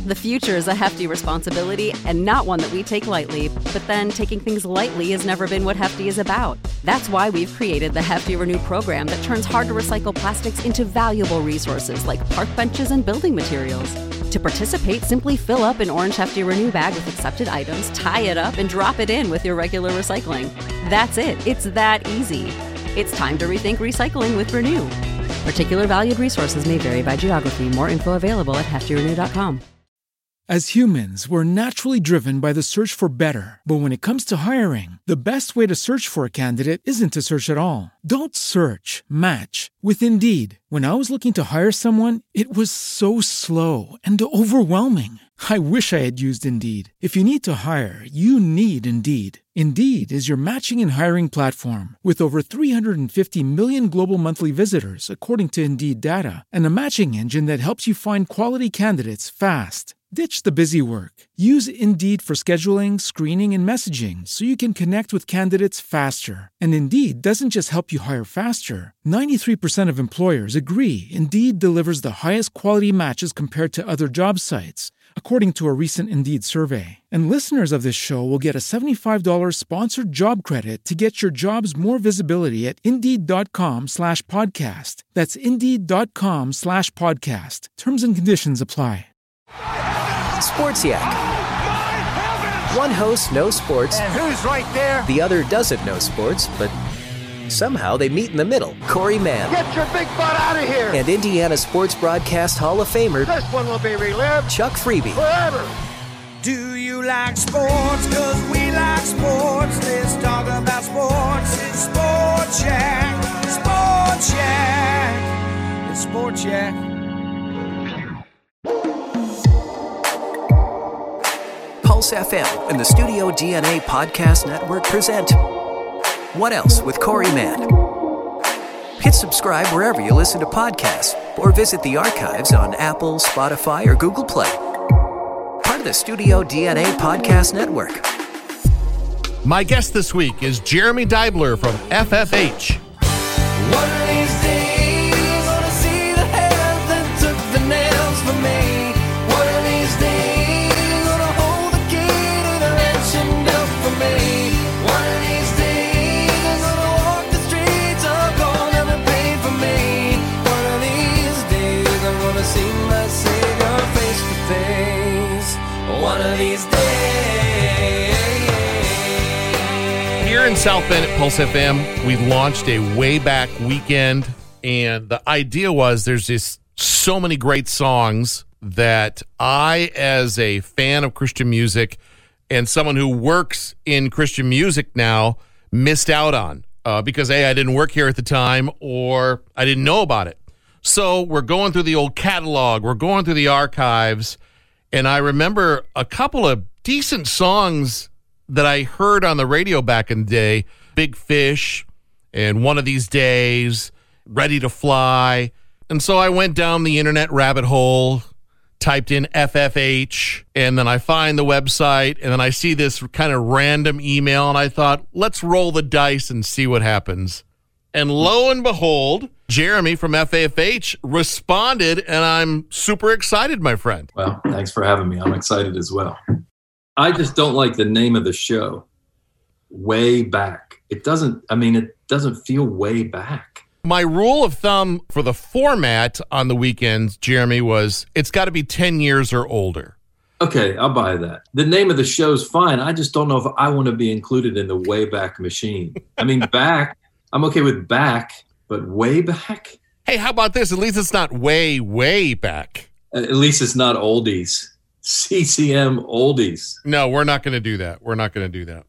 The future is a hefty responsibility and not one that we take lightly. But then taking things lightly has never been what Hefty is about. That's why we've created the Hefty Renew program that turns hard-to-recycle plastics into valuable resources like park benches and building materials. To participate, simply fill up an orange Hefty Renew bag with accepted items, tie it up, and drop it in with your regular recycling. That's it. It's that easy. It's time to rethink recycling with Renew. Particular valued resources may vary by geography. More info available at heftyrenew.com. As humans, we're naturally driven by the search for better. But when it comes to hiring, the best way to search for a candidate isn't to search at all. Don't search, match with Indeed. When I was looking to hire someone, it was so slow and overwhelming. I wish I had used Indeed. If you need to hire, you need Indeed. Indeed is your matching and hiring platform with over 350 million global monthly visitors, according to Indeed data, and a matching engine that helps you find quality candidates fast. Ditch the busy work. Use Indeed for scheduling, screening, and messaging so you can connect with candidates faster. And Indeed doesn't just help you hire faster. 93% of employers agree Indeed delivers the highest quality matches compared to other job sites, according to a recent Indeed survey. And listeners of this show will get a $75 sponsored job credit to get your jobs more visibility at Indeed.com/podcast. That's Indeed.com/podcast. Terms and conditions apply. Sports Yak. One host knows sports. And who's right there? The other doesn't know sports, but somehow they meet in the middle. Corey Mann. Get your big butt out of here. And Indiana Sports Broadcast Hall of Famer. This one will be relived. Chuck Freebie. Forever. Do you like sports? 'Cause we like sports. Let's talk about sports. It's Sports Yak. Sports Yak. It's Sports Yak. Pulse FM and the Studio DNA Podcast Network present What Else with Corey Mann. Hit subscribe wherever you listen to podcasts or visit the archives on Apple, Spotify, or Google Play. Part of the Studio DNA Podcast Network. My guest this week is Jeremy Deibler from FFH. One of these days, gonna see the hand that took the nails from me. One of these days, gonna hold the key to the mansion built for me. One of these days, gonna walk the streets of gold never paid for me. One of these days, I'm gonna see my Savior face to face. One of these days. Here in South Bend at Pulse FM, we launched a way back weekend, and the idea was there's just so many great songs that I, as a fan of Christian music and someone who works in Christian music now, missed out on because A, I didn't work here at the time, or I didn't know about it. So we're going through the old catalog, we're going through the archives, and I remember a couple of decent songs that I heard on the radio back in the day, Big Fish and One of These Days, Ready to Fly. And so I went down the internet rabbit hole, typed in FFH, and then I find the website, and then I see this kind of random email, and I thought, let's roll the dice and see what happens. And lo and behold, Jeremy from FFH responded, and I'm super excited, my friend. Well, thanks for having me. I'm excited as well. I just don't like the name of the show, Way Back. It doesn't feel way back. My rule of thumb for the format on the weekends, Jeremy, was it's got to be 10 years or older. Okay, I'll buy that. The name of the show's fine. I just don't know if I want to be included in the way back machine. I mean, back, I'm okay with back, but way back? Hey, how about this? At least it's not way, way back. At least it's not oldies. CCM oldies. No, we're not going to do that. We're not going to do that.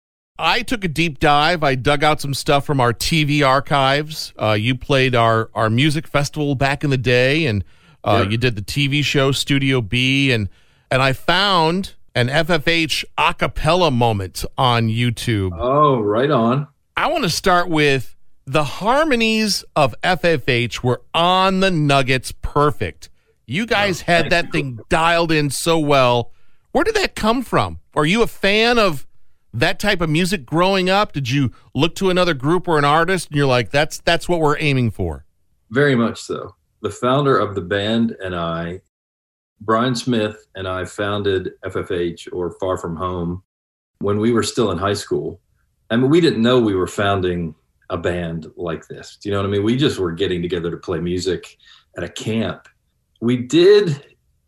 I took a deep dive. I dug out some stuff from our TV archives. You played our music festival back in the day, and you did the TV show Studio B, and I found an FFH a cappella moment on YouTube. Oh, right on. I want to start with the harmonies of FFH were on the nuggets perfect. You guys had that thing dialed in so well. Where did that come from? Are you a fan of that type of music growing up? Did you look to another group or an artist and you're like, that's what we're aiming for? Very much so. The founder of the band and I Brian Smith and I founded FFH, or Far From Home, when we were still in high school. I mean, we didn't know we were founding a band like this. Do you know what I mean? We just were getting together to play music at a camp. We did,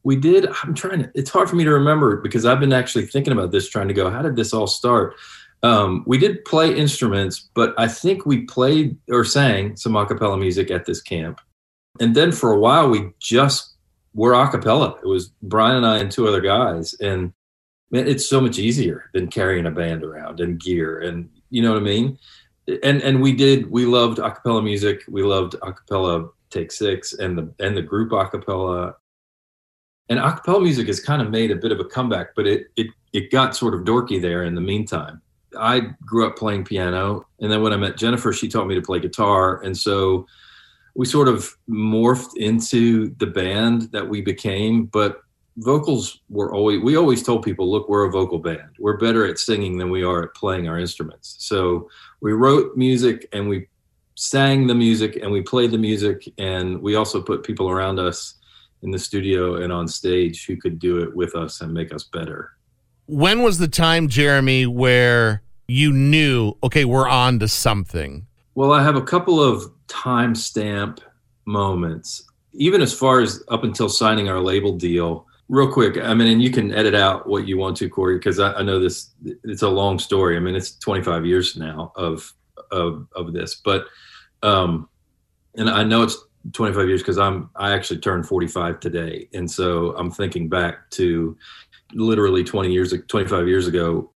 it's hard for me to remember because I've been actually thinking about this, trying to go, how did this all start? We did play instruments, but I think we played or sang some a cappella music at this camp. And then for a while, we just were a cappella. It was Brian and I and two other guys. And man, it's so much easier than carrying a band around and gear. And you know what I mean? And we loved a cappella music. We loved a cappella Take Six and the group a cappella. And a cappella music has kind of made a bit of a comeback, but it got sort of dorky there in the meantime. I grew up playing piano, and then when I met Jennifer, she taught me to play guitar. And so we sort of morphed into the band that we became, but vocals we always told people, look, we're a vocal band. We're better at singing than we are at playing our instruments. So we wrote music and we sang the music and we played the music, and we also put people around us in the studio and on stage who could do it with us and make us better. When was the time, Jeremy, where you knew, okay, we're on to something? Well, I have a couple of timestamp moments, even as far as up until signing our label deal. Real quick, I mean, and you can edit out what you want to, Corey, because I know this, it's a long story. I mean, it's 25 years now of this, but, and I know it's 25 years because I actually turned 45 today. And so I'm thinking back to literally 25 years ago.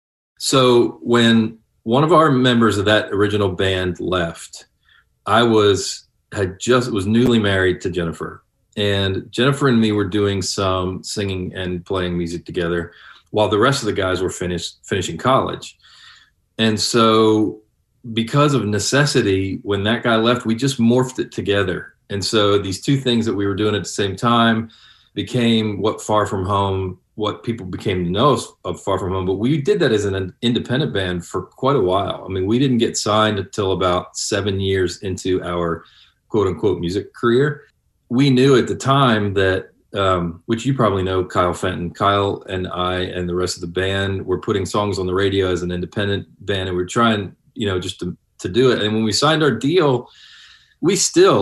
So when one of our members of that original band left, I was newly married to Jennifer, and Jennifer and me were doing some singing and playing music together while the rest of the guys were finishing college. And so because of necessity, when that guy left, we just morphed it together. And so these two things that we were doing at the same time became what people became to know of Far From Home. But we did that as an independent band for quite a while. I mean, we didn't get signed until about 7 years into our quote unquote music career. We knew at the time that, which you probably know, Kyle Fenton, Kyle and I and the rest of the band were putting songs on the radio as an independent band, and we were trying, just to do it. And when we signed our deal, we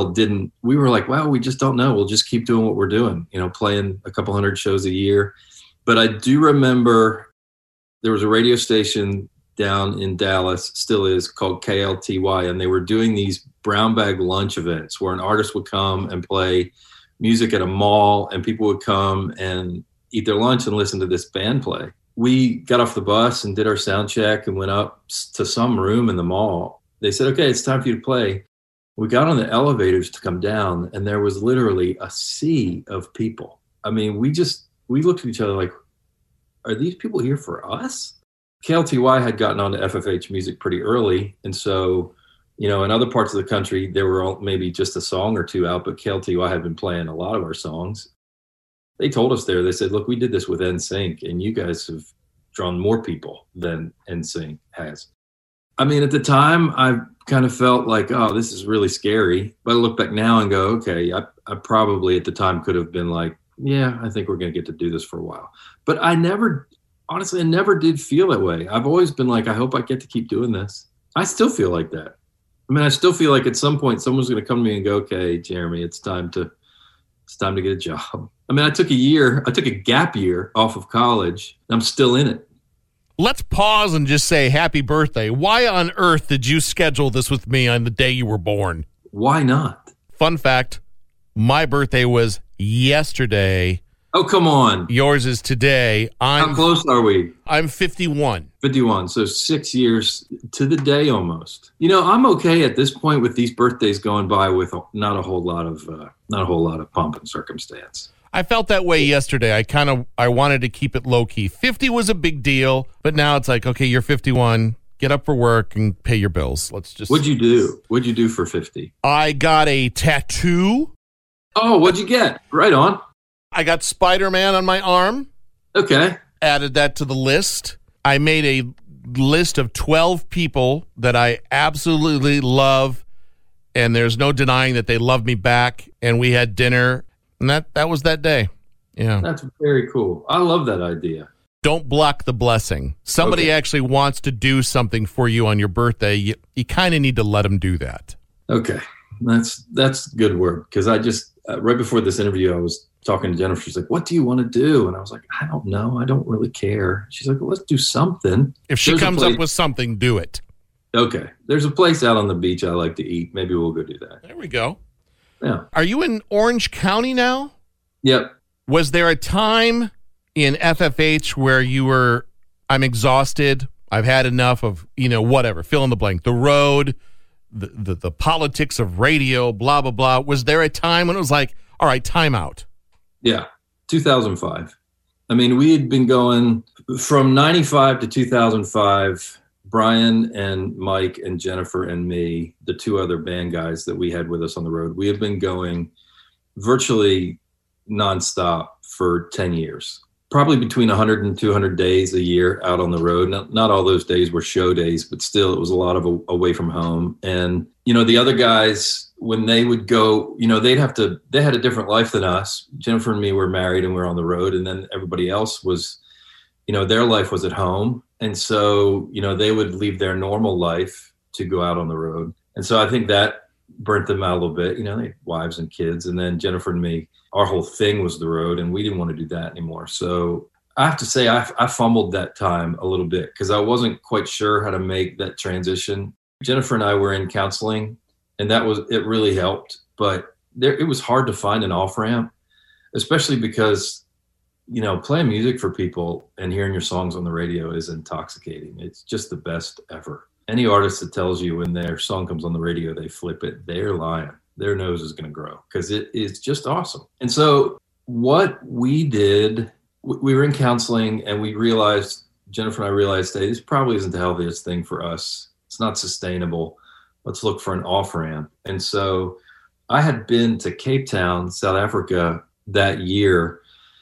were like, wow, we just don't know. We'll just keep doing what we're doing, playing a couple hundred shows a year. But I do remember there was a radio station down in Dallas, still is, called KLTY, and they were doing these brown bag lunch events where an artist would come and play music at a mall, and people would come and eat their lunch and listen to this band play. We got off the bus and did our sound check and went up to some room in the mall. They said, okay, it's time for you to play. We got on the elevators to come down, and there was literally a sea of people. I mean, we looked at each other like, are these people here for us? KLTY had gotten onto FFH music pretty early. And so, in other parts of the country, there were maybe just a song or two out, but KLTY had been playing a lot of our songs. They told us they said, look, we did this with NSYNC, and you guys have drawn more people than NSYNC has. I mean, at the time, I kind of felt like, oh, this is really scary. But I look back now and go, okay, I probably at the time could have been like, yeah, I think we're going to get to do this for a while. But I never did feel that way. I've always been like, I hope I get to keep doing this. I still feel like that. I mean, I still feel like at some point someone's going to come to me and go, okay, Jeremy, it's time to get a job. I mean, I took a gap year off of college. I'm still in it. Let's pause and just say happy birthday. Why on earth did you schedule this with me on the day you were born? Why not? Fun fact, my birthday was yesterday. Oh, come on. Yours is today. How close are we? I'm 51. 51, so 6 years to the day almost. I'm okay at this point with these birthdays going by with not a whole lot of pomp and circumstance. I felt that way yesterday. I wanted to keep it low key. 50 was a big deal, but now it's like, okay, you're 51. Get up for work and pay your bills. What'd you do? What'd you do for 50? I got a tattoo. Oh, what'd you get? Right on. I got Spider-Man on my arm. Okay. Added that to the list. I made a list of 12 people that I absolutely love, and there's no denying that they love me back. And we had dinner, and that was that day. Yeah. That's very cool. I love that idea. Don't block the blessing. Somebody actually wants to do something for you on your birthday. You kind of need to let them do that. Okay. That's good work. Because I just, right before this interview, I was talking to Jennifer. She's like, what do you want to do? And I was like, I don't know. I don't really care. She's like, well, let's do something. If she comes up with something, do it. Okay. There's a place out on the beach I like to eat. Maybe we'll go do that. There we go. Yeah. Are you in Orange County now? Yep. Was there a time in FFH where you were, I'm exhausted, I've had enough of, whatever, fill in the blank, the road, the politics of radio, blah, blah, blah. Was there a time when it was like, all right, time out? Yeah, 2005. I mean, we had been going from 95 to 2005. Brian and Mike and Jennifer and me, the two other band guys that we had with us on the road, we had been going virtually nonstop for 10 years. Probably between 100 and 200 days a year out on the road. Not all those days were show days, but still it was a lot of away from home. And, the other guys, when they would go, they had a different life than us. Jennifer and me were married and we were on the road. And then everybody else was, their life was at home. And so, they would leave their normal life to go out on the road. And so I think that burnt them out a little bit. They had wives and kids. And then Jennifer and me, our whole thing was the road, and we didn't want to do that anymore. So I have to say I fumbled that time a little bit because I wasn't quite sure how to make that transition. Jennifer and I were in counseling, and it really helped. But it was hard to find an off-ramp, especially because, playing music for people and hearing your songs on the radio is intoxicating. It's just the best ever. Any artist that tells you when their song comes on the radio, they flip it, they're lying. Their nose is going to grow because it is just awesome. And so what we did, we were in counseling and we realized, Jennifer and I realized, hey, this probably isn't the healthiest thing for us. It's not sustainable. Let's look for an off-ramp. And so I had been to Cape Town, South Africa that year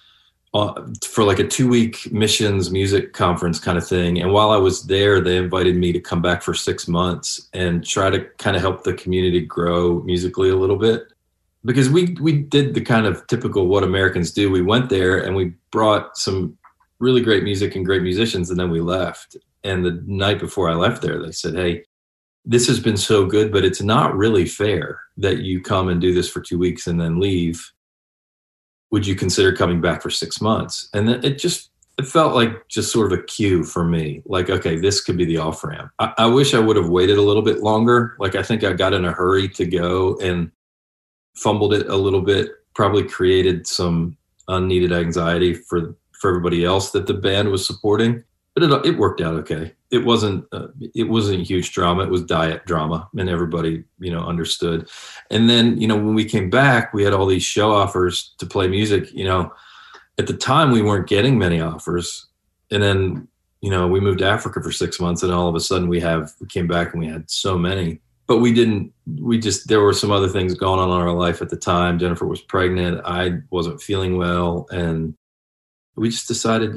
for like a 2-week missions music conference kind of thing. And while I was there, they invited me to come back for 6 months and try to kind of help the community grow musically a little bit. Because we did the kind of typical what Americans do. We went there and we brought some really great music and great musicians, and then we left. And the night before I left there, they said, hey, this has been so good, but it's not really fair that you come and do this for 2 weeks and then leave. Would you consider coming back for 6 months? And then it felt like just sort of a cue for me. Like, okay, this could be the off-ramp. I wish I would have waited a little bit longer. Like, I think I got in a hurry to go and fumbled it a little bit, probably created some unneeded anxiety for everybody else that the band was supporting. But it worked out okay. It wasn't huge drama. It was diet drama, and everybody, understood. And then, when we came back, we had all these show offers to play music. At the time, we weren't getting many offers. And then, we moved to Africa for 6 months, and all of a sudden we came back and we had so many. But there were some other things going on in our life at the time. Jennifer was pregnant. I wasn't feeling well. And we just decided,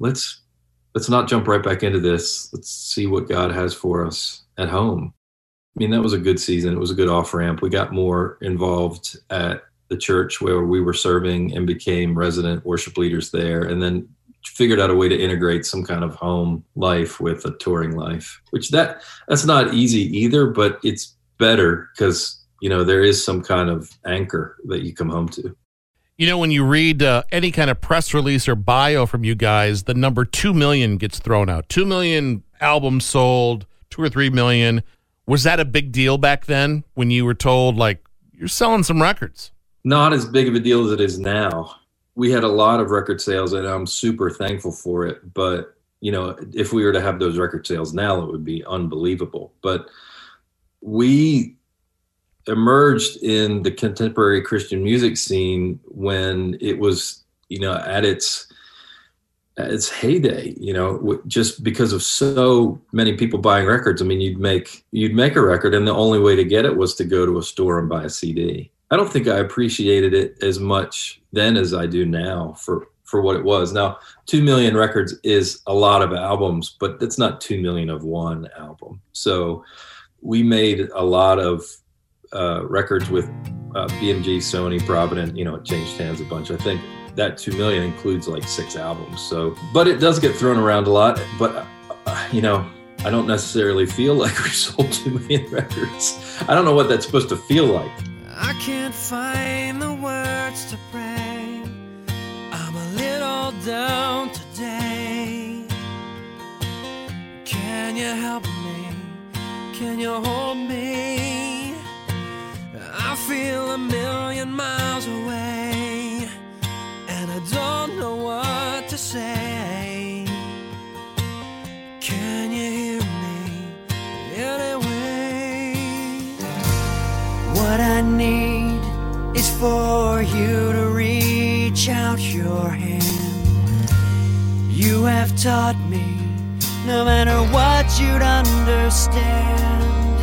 let's not jump right back into this. Let's see what God has for us at home. I mean, that was a good season. It was a good off-ramp. We got more involved at the church where we were serving and became resident worship leaders there, and then figured out a way to integrate some kind of home life with a touring life, which that's not easy either, but it's better because, there is some kind of anchor that you come home to. When you read any kind of press release or bio from you guys, the number 2 million gets thrown out. 2 million albums sold, 2 or 3 million. Was that a big deal back then when you were told, like, you're selling some records? Not as big of a deal as it is now. We had a lot of record sales, and I'm super thankful for it. But, if we were to have those record sales now, it would be unbelievable. But we emerged in the contemporary Christian music scene when it was, at its heyday, just because of so many people buying records. I mean, you'd make a record, and the only way to get it was to go to a store and buy a CD. I don't think I appreciated it as much then as I do now for what it was. Now, 2 million records is a lot of albums, but it's not 2 million of one album. So we made a lot of records with BMG, Sony, Provident. It changed hands a bunch. I think that 2 million includes like 6 albums. So, but it does get thrown around a lot. But you know, I don't necessarily feel like we sold 2 million records. I don't know what that's supposed to feel like. I can't find the words to pray. I'm a little down today. Can you help me? Can you hold me? I feel a million miles away, and I don't know what to say. Can you hear me anyway? What I need is for you to reach out your hand. You have taught me, no matter what, you'd understand.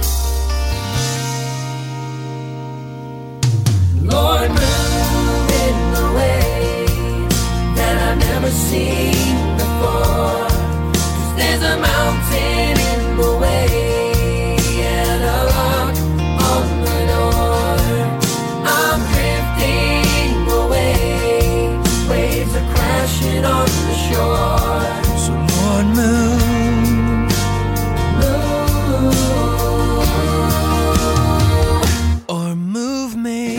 Lord, move in the way that I've never seen before. 'Cause there's a mountain in the way and a lock on the door. I'm drifting away, waves are crashing on the shore. So Lord, move. Or move me.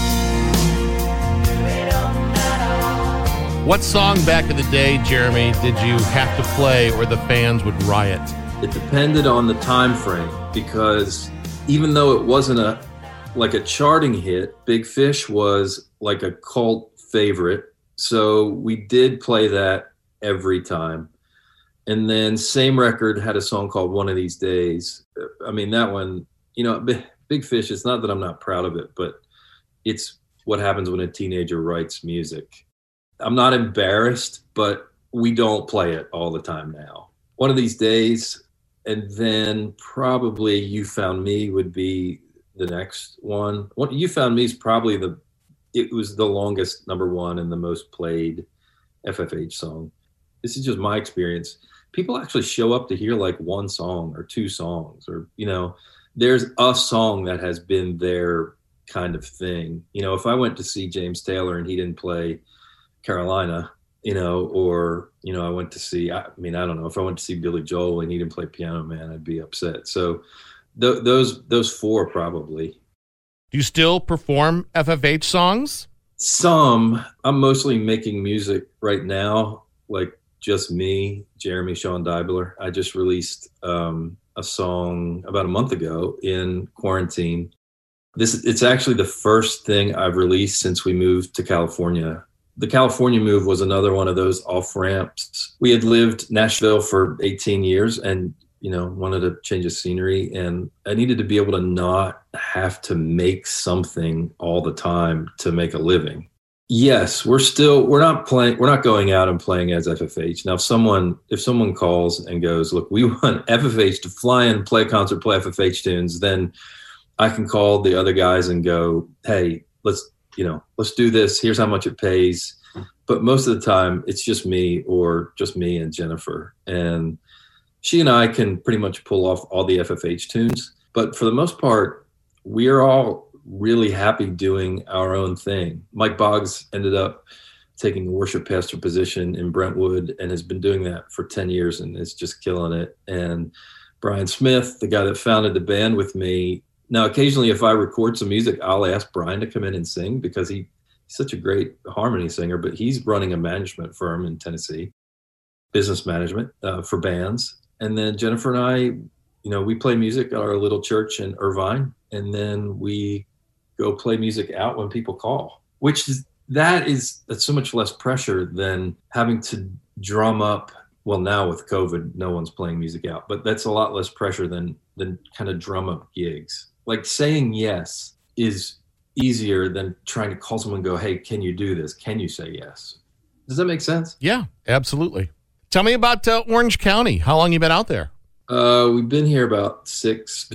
What song back in the day, Jeremy, did you have to play or the fans would riot? It depended on the time frame, because even though it wasn't a charting hit, Big Fish was like a cult favorite. So we did play that every time. And then same record had a song called One of These Days. I mean, that one, you know, Big Fish, it's not that I'm not proud of it, but it's what happens when a teenager writes music. I'm not embarrassed, but we don't play it all the time now. One of These Days, and then probably You Found Me would be the next one. What You Found Me is probably it was the longest #1 and the most played FFH song. This is just my experience. People actually show up to hear like one song or 2 songs, or, you know, there's a song that has been their kind of thing. You know, if I went to see James Taylor and he didn't play Carolina, you know, or, you know, I don't know, if I went to see Billy Joel and he didn't play Piano Man, I'd be upset. So those 4 probably. Do you still perform FFH songs? Some. I'm mostly making music right now, like just me, Jeremy Sean Deibler. I just released a song about a month ago in quarantine. It's actually the first thing I've released since we moved to California. The California move was another one of those off-ramps. We had lived in Nashville for 18 years and, you know, wanted to change the scenery, and I needed to be able to not have to make something all the time to make a living. Yes, we're not going out and playing as FFH. Now, if someone calls and goes, look, we want FFH to fly in, play a concert, play FFH tunes, then I can call the other guys and go, hey, let's do this. Here's how much it pays. But most of the time it's just me and Jennifer. And she and I can pretty much pull off all the FFH tunes. But for the most part, we are all really happy doing our own thing. Mike Boggs ended up taking a worship pastor position in Brentwood and has been doing that for 10 years and is just killing it. And Brian Smith, the guy that founded the band with me, now occasionally if I record some music, I'll ask Brian to come in and sing because he's such a great harmony singer, but he's running a management firm in Tennessee, business management for bands. And then Jennifer and I, you know, we play music at our little church in Irvine, and then we go play music out when people call, that's so much less pressure than having to drum up. Well, now with COVID, no one's playing music out, but that's a lot less pressure than kind of drum up gigs. Like saying yes is easier than trying to call someone and go, hey, can you do this? Can you say yes? Does that make sense? Yeah, absolutely. Tell me about Orange County. How long you been out there? We've been here about 7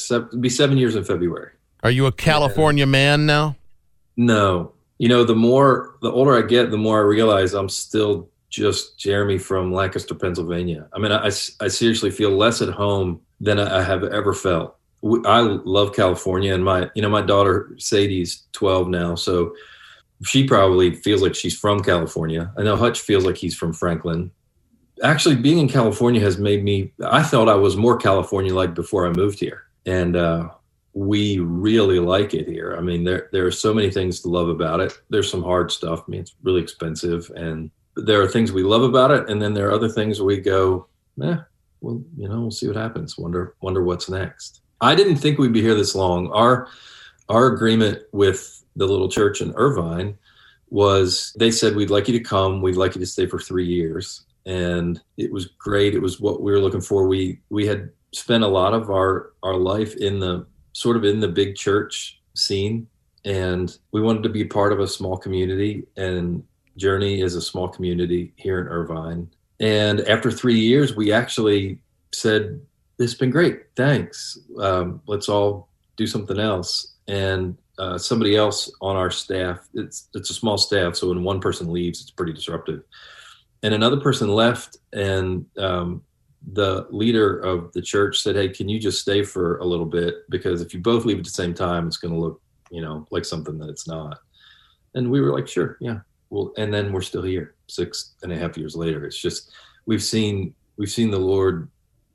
years in February. Are you a California man now? No. You know, the older I get, the more I realize I'm still just Jeremy from Lancaster, Pennsylvania. I mean, I seriously feel less at home than I have ever felt. I love California, and my daughter Sadie's 12 now, so She probably feels like she's from California. I know Hutch feels like he's from Franklin. Actually, being in California has made me, I thought I was more California-like before I moved here. And we really like it here. I mean, there are so many things to love about it. There's some hard stuff. I mean, it's really expensive. And there are things we love about it. And then there are other things where we go, well, we'll see what happens. Wonder what's next. I didn't think we'd be here this long. Our agreement with the little church in Irvine was, they said, we'd like you to come. We'd like you to stay for 3 years. And it was great. It was what we were looking for. We had spent a lot of our life in the big church scene. And we wanted to be part of a small community, and Journey is a small community here in Irvine. And after 3 years, we actually said, it's been great. Thanks. Let's all do something else. And somebody else on our staff, it's a small staff, so when one person leaves, it's pretty disruptive. And another person left, and the leader of the church said, hey, can you just stay for a little bit? Because if you both leave at the same time, it's going to look, like something that it's not. And we were like, sure, yeah. Well, and then we're still here 6.5 years later. It's just, we've seen the Lord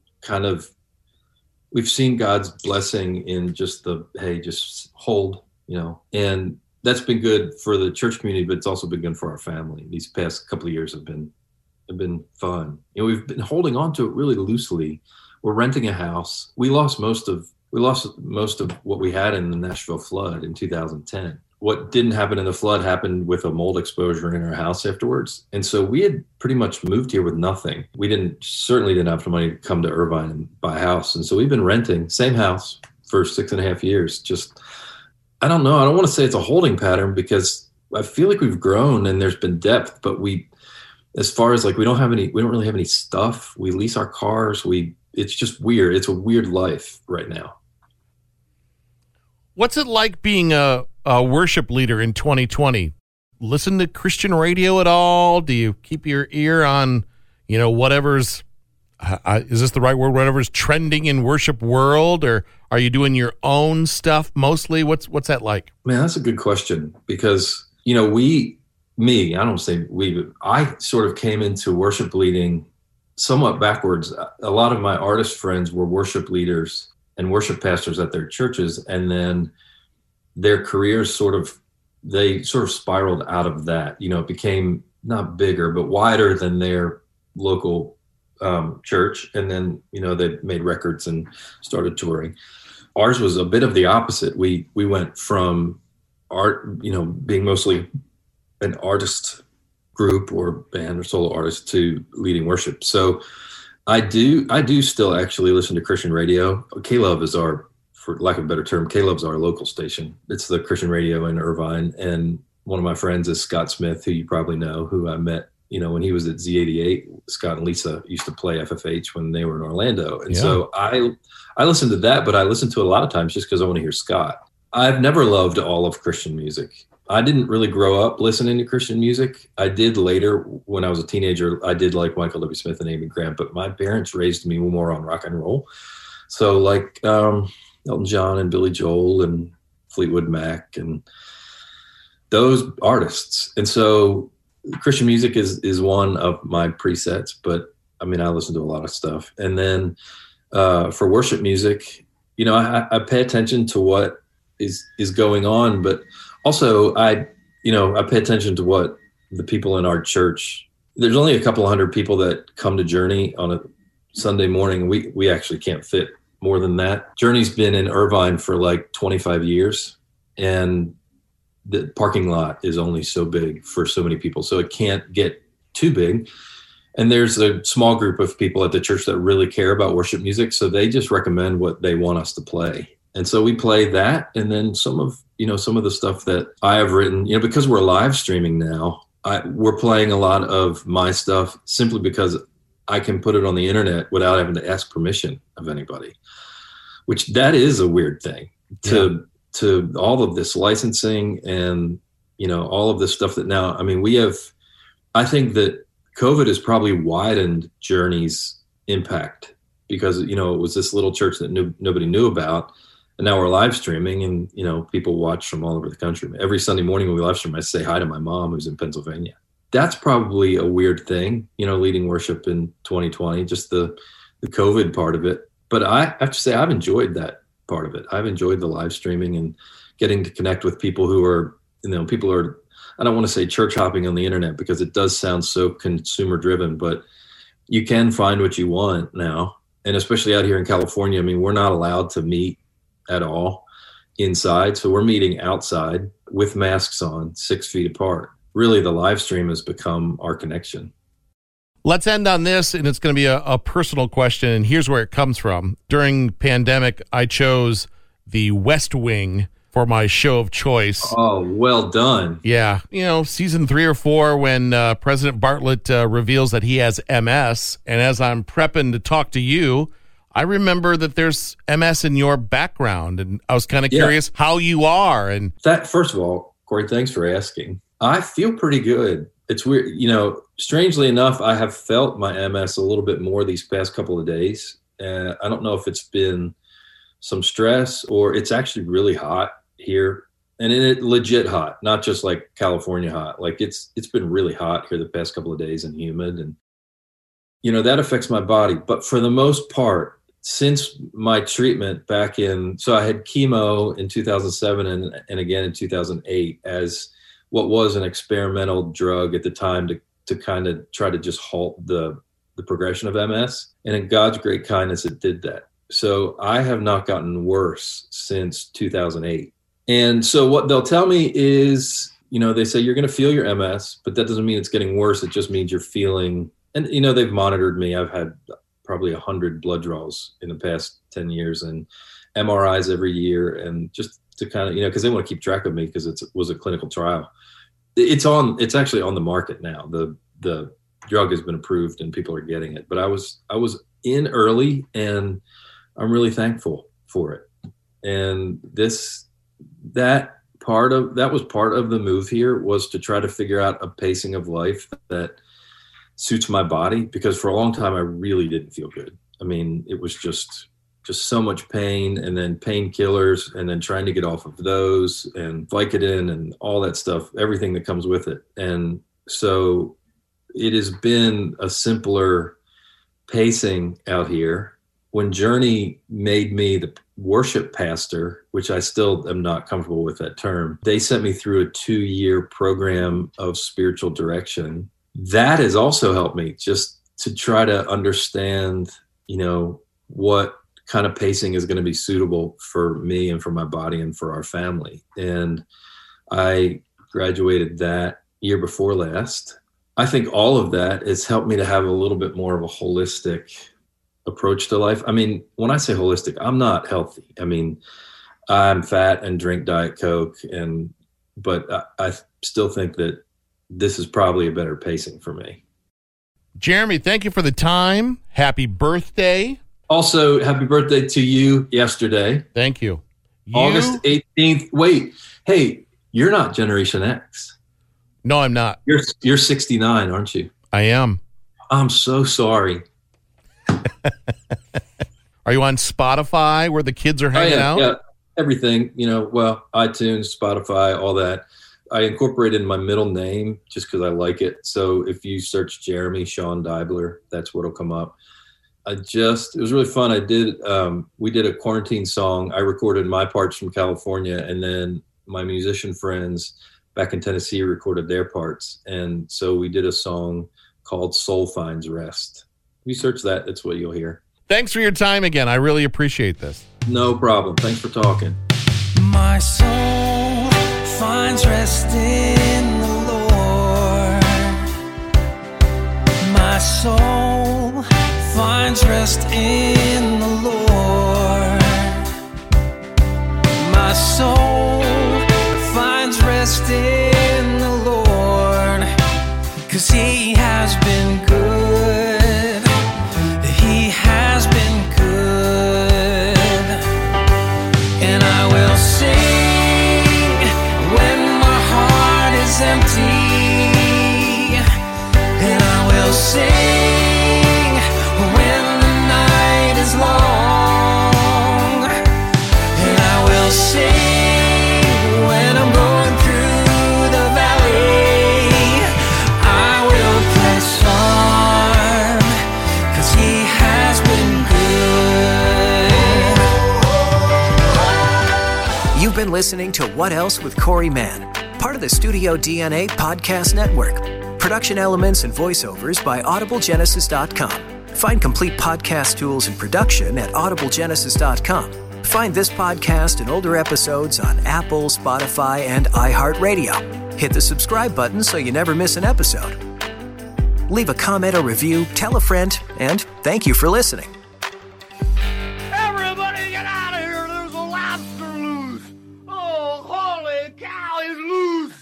we've seen God's blessing in just just hold, and that's been good for the church community, but it's also been good for our family. These past couple of years have been fun. We've been holding on to it really loosely. We're renting a house. We lost most of what we had in the Nashville flood in 2010. What didn't happen in the flood happened with a mold exposure in our house afterwards. And so we had pretty much moved here with nothing. We certainly didn't have the money to come to Irvine and buy a house. And so we've been renting, same house, for 6.5 years. Just, I don't know. I don't want to say it's a holding pattern, because I feel like we've grown and there's been depth, but as far as we don't really have any stuff. We lease our cars. It's just weird. It's a weird life right now. What's it like being a worship leader in 2020? Listen to Christian radio at all? Do you keep your ear on, whatever's, is this the right word? Whatever's trending in worship world, or are you doing your own stuff mostly? What's that like? Man, that's a good question, because, I sort of came into worship leading somewhat backwards. A lot of my artist friends were worship leaders and worship pastors at their churches, and then their careers sort of spiraled out of that. It became not bigger, but wider than their local church. And then, they made records and started touring. Ours was a bit of the opposite. We went from art, being mostly an artist group or band or solo artist, to leading worship. So I do still actually listen to Christian radio. K-Love is for lack of a better term, K-Love's our local station. It's the Christian radio in Irvine. And one of my friends is Scott Smith, who you probably know, who I met, when he was at Z88. Scott and Lisa used to play FFH when they were in Orlando. And so I listen to that, but I listen to it a lot of times just because I want to hear Scott. I've never loved all of Christian music. I didn't really grow up listening to Christian music. I did later when I was a teenager. I did like Michael W. Smith and Amy Grant, but my parents raised me more on rock and roll. So Elton John and Billy Joel and Fleetwood Mac and those artists. And so Christian music is one of my presets, but I listen to a lot of stuff. And then for worship music, I pay attention to what is going on, but also I pay attention to what the people in our church, there's only a couple 100 people that come to Journey on a Sunday morning. We actually can't fit more than that. Journey's been in Irvine for 25 years, and the parking lot is only so big for so many people. So it can't get too big. And there's a small group of people at the church that really care about worship music. So they just recommend what they want us to play. And so we play that. And then some of the stuff that I have written, because we're live streaming now, we're playing a lot of my stuff simply because I can put it on the internet without having to ask permission of anybody, which that is a weird thing to all of this licensing and, all of this stuff that now, I think that COVID has probably widened Journey's impact because, it was this little church that nobody knew about. And now we're live streaming, and people watch from all over the country. Every Sunday morning when we live stream, I say hi to my mom who's in Pennsylvania. That's probably a weird thing, leading worship in 2020, just the COVID part of it. But I have to say I've enjoyed that part of it. I've enjoyed the live streaming and getting to connect with people who are, people are, I don't want to say church hopping on the internet because it does sound so consumer driven, but you can find what you want now. And especially out here in California, I mean, we're not allowed to meet at all inside. So we're meeting outside with masks on, 6 feet apart. Really, the live stream has become our connection. Let's end on this, and it's going to be a personal question, and here's where it comes from. During pandemic, I chose The West Wing for my show of choice. Oh, well done. Yeah. Season 3 or 4 when President Bartlett reveals that he has MS, and as I'm prepping to talk to you, I remember that there's MS in your background, and I was kind of curious how you are. And that, first of all, Corey, thanks for asking. I feel pretty good. It's weird. Strangely enough, I have felt my MS a little bit more these past couple of days. I don't know if it's been some stress or it's actually really hot here, and it legit hot, not just like California hot. Like it's been really hot here the past couple of days and humid, and that affects my body. But for the most part, since my treatment so I had chemo in 2007 and again in 2008 as what was an experimental drug at the time to kind of try to just halt the progression of MS. And in God's great kindness, it did that. So I have not gotten worse since 2008. And so what they'll tell me is, they say you're going to feel your MS, but that doesn't mean it's getting worse. It just means you're feeling, and they've monitored me. I've had probably 100 blood draws in the past 10 years and MRIs every year. And just to kind of, because they want to keep track of me because it was a clinical trial. It's actually on the market now. The drug has been approved and people are getting it, but I was in early and I'm really thankful for it. And that was part of the move here was to try to figure out a pacing of life that suits my body, because for a long time I really didn't feel good. I mean, it was just so much pain, and then painkillers, and then trying to get off of those, and Vicodin and all that stuff, everything that comes with it. And so it has been a simpler pacing out here. When Journey made me the worship pastor, which I still am not comfortable with that term, they sent me through a 2-year program of spiritual direction. That has also helped me just to try to understand, what kind of pacing is going to be suitable for me and for my body and for our family. And I graduated that year before last. I think all of that has helped me to have a little bit more of a holistic approach to life. I mean, when I say holistic, I'm not healthy. I mean, I'm fat and drink Diet Coke, but I still think that this is probably a better pacing for me. Jeremy, thank you for the time. Happy birthday. Also, happy birthday to you yesterday. Thank you. August 18th. Wait, hey, you're not Generation X. No, I'm not. You're 69, aren't you? I am. I'm so sorry. Are you on Spotify where the kids are hanging out? Yeah, everything, iTunes, Spotify, all that. I incorporated my middle name just because I like it. So if you search Jeremy Sean Deibler, that's what'll come up. It was really fun. We did a quarantine song. I recorded my parts from California, and then my musician friends back in Tennessee recorded their parts. And so we did a song called Soul Finds Rest. If you search that, that's what you'll hear. Thanks for your time again. I really appreciate this. No problem. Thanks for talking. My soul finds rest in the Lord. My soul finds rest in the Lord. My soul finds rest in the Lord, 'cause He has been good. He has been good. And I will sing when my heart is empty. And I will sing when the night is long. And I been listening to What Else with Corey Mann, part of the Studio DNA podcast network. Production elements and voiceovers by audiblegenesis.com. Find complete podcast tools and production at audiblegenesis.com. Find this podcast and older episodes on Apple, Spotify, and iHeartRadio. Hit the subscribe button so you never miss an episode. Leave a comment or review, tell a friend, and thank you for listening. Everybody get out of here. There's a lobster loose. Oh, holy cow, he's loose.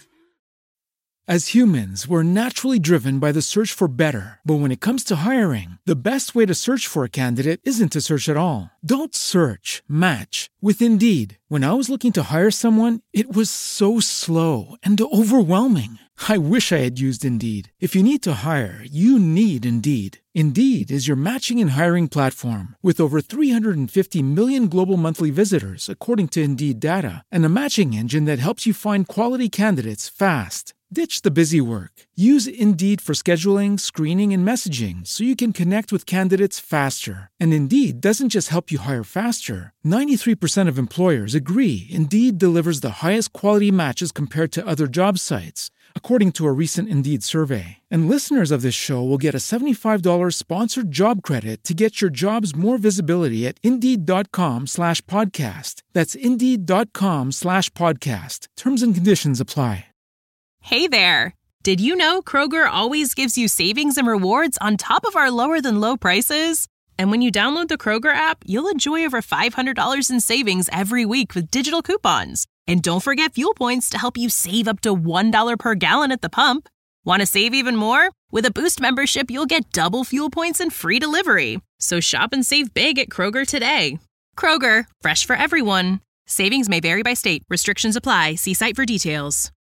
As humans, we're naturally driven by the search for better. But when it comes to hiring, the best way to search for a candidate isn't to search at all. Don't search, match with Indeed. When I was looking to hire someone, it was so slow and overwhelming. I wish I had used Indeed. If you need to hire, you need Indeed. Indeed is your matching and hiring platform with over 350 million global monthly visitors, according to Indeed data, and a matching engine that helps you find quality candidates fast. Ditch the busy work. Use Indeed for scheduling, screening, and messaging so you can connect with candidates faster. And Indeed doesn't just help you hire faster. 93% of employers agree Indeed delivers the highest quality matches compared to other job sites, according to a recent Indeed survey. And listeners of this show will get a $75 sponsored job credit to get your jobs more visibility at Indeed.com/podcast. That's Indeed.com/podcast. Terms and conditions apply. Hey there! Did you know Kroger always gives you savings and rewards on top of our lower-than-low prices? And when you download the Kroger app, you'll enjoy over $500 in savings every week with digital coupons. And don't forget fuel points to help you save up to $1 per gallon at the pump. Want to save even more? With a Boost membership, you'll get double fuel points and free delivery. So shop and save big at Kroger today. Kroger, fresh for everyone. Savings may vary by state. Restrictions apply. See site for details.